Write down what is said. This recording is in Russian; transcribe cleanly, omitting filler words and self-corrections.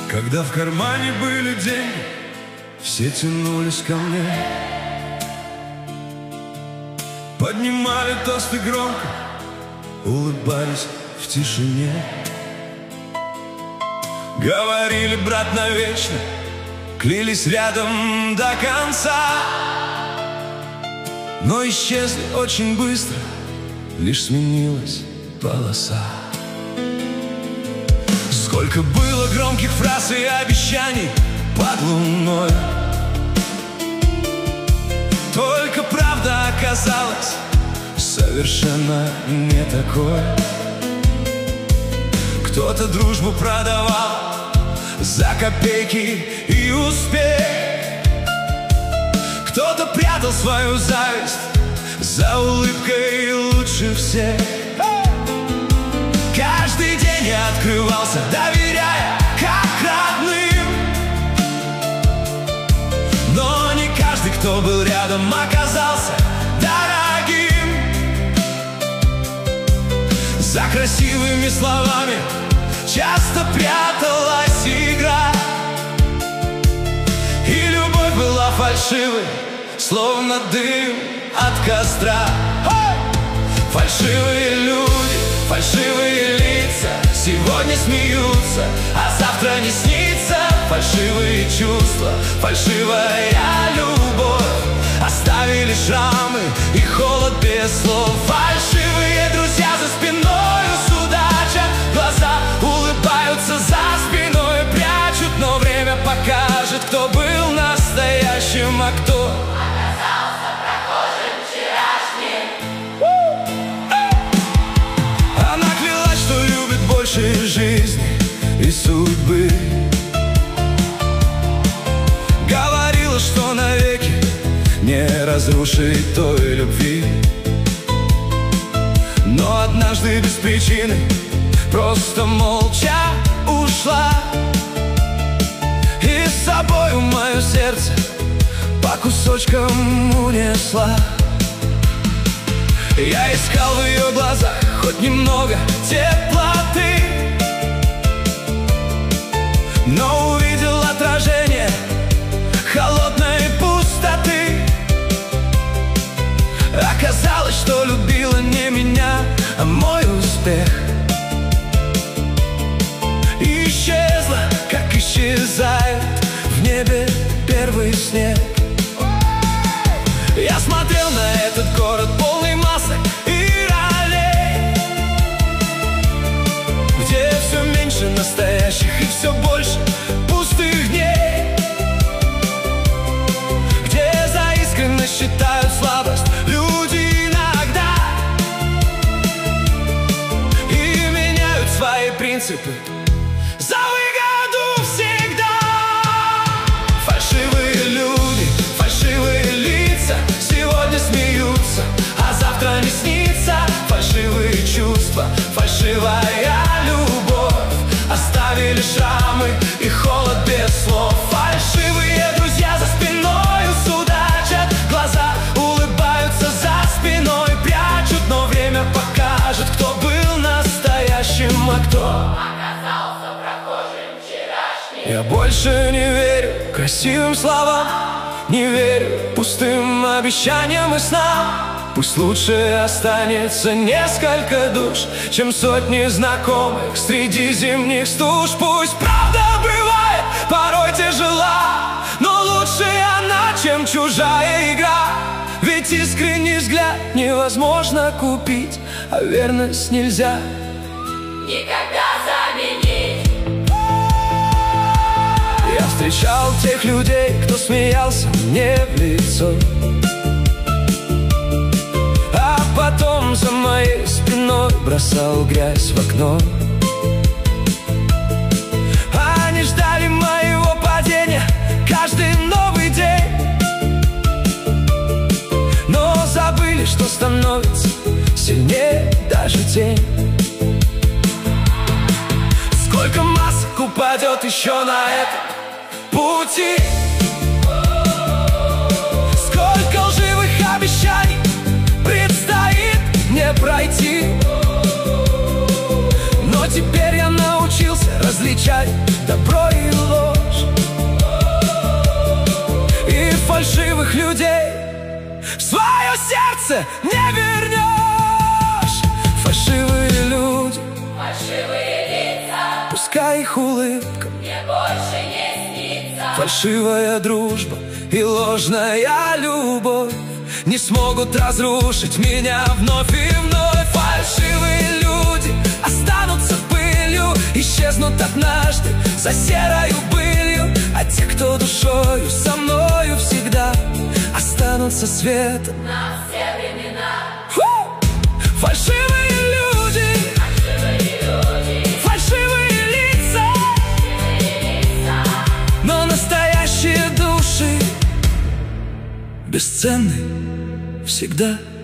Когда в кармане были деньги, все тянулись ко мне, поднимали тосты громко, улыбались в тишине. Говорили, брат, навечно, клялись рядом до конца, но исчезли очень быстро, лишь сменилась полоса. Сколько было громких фраз и обещаний под луной, только правда оказалась совершенно не такой. Кто-то дружбу продавал за копейки и успех, кто-то прятал свою зависть за улыбкой лучше всех. Каждый день я открывался, доверяя как родным, но не каждый, кто был рядом, оказался дорогим. За красивыми словами часто пряталась игра, и любовь была фальшивой, словно дым от костра. Фальшивые люди, фальшивые лица, сегодня смеются, а завтра не снится. Фальшивые чувства, фальшивая любовь оставили шрамы и холод без слов. Фальшивые друзья за спиной судача, глаза улыбаются за спиной прячут, но время покажет, кто был настоящим, а кто оказался прохожим вчерашним. Она клялась, что любит больше жизни и судьбы, говорила, что навеки не разрушит той любви. Но однажды без причины просто молча ушла, и с собою мое сердце по кусочкам унесла. Я искал в ее глазах хоть немного теплоты, но увидел отражение холодной пустоты. Оказалось, что любила не меня, а мой успех. И исчезла, как исчезает в небе первый снег. Я смотрел на этот город полный масок и ролей, где все меньше настоящих и все больше пустых дней, где за искренность считают слабость люди иногда и меняют свои принципы за выгоду всегда. Фальшивые люди, фальшивые лица, сегодня смеются, а завтра не снится. Фальшивые чувства, фальшивая любовь оставили шрамы и холод без слов. Фальшивые друзья за спиной судачат, глаза улыбаются за спиной прячут, но время покажет, кто был настоящим, а кто оказался прохожим вчерашним. Я больше не верю красивым словам, не верю пустым обещаниям и снам. Пусть лучше останется несколько душ, чем сотни знакомых среди зимних стуж. Пусть правда бывает порой тяжела, но лучше она, чем чужая игра. Ведь искренний взгляд невозможно купить, а верность нельзя Никогда заменить. Я встречал тех людей, кто смеялся мне в лицо, а потом за моей спиной бросал грязь в окно. Они ждали моего падения каждый новый день, но забыли, что становится сильнее даже тень. Сколько масок упадет еще на этом пути, сколько лживых обещаний предстоит мне пройти. Но теперь я научился различать добро и ложь. добрых людей в свое сердце не вернешь. Фальшивые люди, Фальшивые лица пускай их улыбка, мне больше не снится. фальшивая дружба и ложная любовь не смогут разрушить меня вновь и вновь. Фальшивые люди останутся пылью, исчезнут однажды за серою былью. А те, кто душою со мною всегда, останутся светом На все времена. Фальшивые люди, фальшивые лица, но настоящие души бесценны всегда.